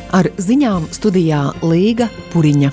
Ar ziņām studijā Līga Puriņa.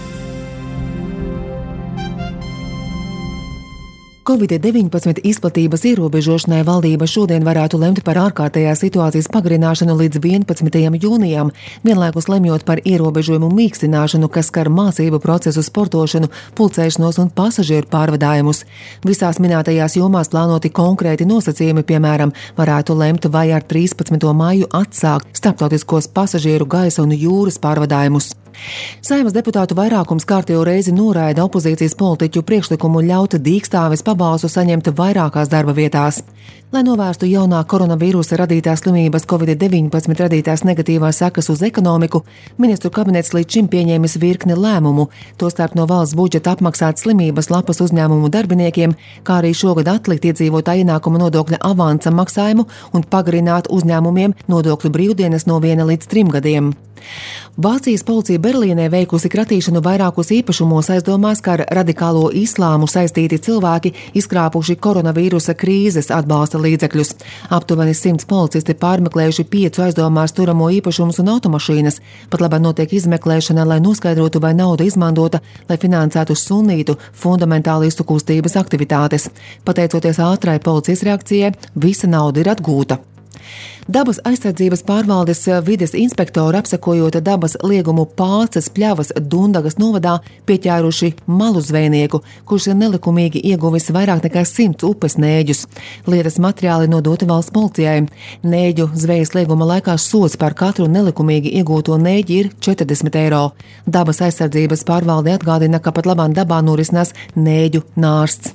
Covid-19 izplatības ierobežošanai valdība šodien varētu lemt par ārkārtējās situācijas pagarināšanu līdz 11. jūnijam, vienlaikus lemjot par ierobežojumu mīkstināšanu, kas skar mācību procesu, sportošanu, pulcēšanos un pasažieru pārvadājumus. Visās minētajās jomās plānoti konkrēti nosacījumi, piemēram, varētu lemt vai ar 13. maiju atsākt starptautiskos pasažieru gaisa un jūras pārvadājumus. Saeimas deputātu vairākums kārtējo reizi noraida opozīcijas politiķu priekšlikumu ļaut dīkstāves pabalstu saņemt vairākās darba vietās. Lai novērstu jaunā koronavīrusa radītās slimības Covid-19 radītās negatīvās sekas uz ekonomiku, ministru kabinets līdz šim pieņēmis virkni lēmumu, tostarp no valsts budžeta apmaksāt slimības lapas uzņēmumu darbiniekiem, kā arī šogad atlikt iedzīvotāju ienākuma nodokļa avansa maksājumu un pagarināt uzņēmumiem nodokļu brīvdienas no 1 līdz 3 gadiem. Vācijas policija Berlīnē veikusi kratīšanu vairākos īpašumos aizdomās, ka ar radikālo islāmu saistīti cilvēki izkrāpuši koronavīrusa krīzes atbalsta līdzekļus. Aptuveni 100 policisti pārmeklējuši 5 aizdomās turamo īpašumus un automašīnas. Pat labāk notiek izmeklēšana, lai noskaidrotu, vai nauda izmantota, lai finansētu sunītu fundamentālistu kustības aktivitātes. Pateicoties ātrai policijas reakcijai, visa nauda ir atgūta. Dabas aizsardzības pārvaldes vides inspektori, apsekojot dabas liegumu Pāces pļavas Dundagas novadā, pieķēruši malu zvejnieku, kurš nelikumīgi ieguvis vairāk nekā 100 upes nēģus. Lietas materiāli nodoti valsts policijai. Nēģu zvejas lieguma laikā sods par katru nelikumīgi iegūto nēģi ir 40 eiro. Dabas aizsardzības pārvalde atgādina, ka pat labāk dabā norisinās nēģu nārsts.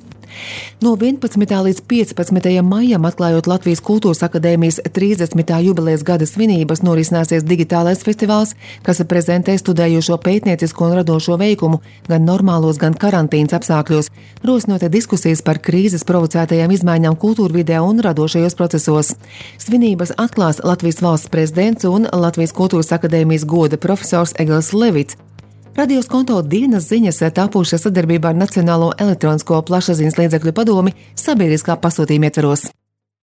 No 11. līdz 15. maijam, atklājot Latvijas Kultūras akadēmijas 30. jubilejas gada svinības, norisināsies digitālais festivāls, kas prezentē studējošo pētniecisko un radošo veikumu gan normālos, gan karantīnas apstākļos, rosinot diskusijas par krīzes provocētajām izmaiņām kultūrvidē un radošajos procesos. Svinības atklās Latvijas valsts prezidents un Latvijas Kultūras akadēmijas goda profesors Egils Levits. Radios konto dienas ziņas tapušas sadarbībā ar Nacionālo elektronisko plašsaziņas līdzekļu padomi sabiedriskā pasūtījuma ietveros.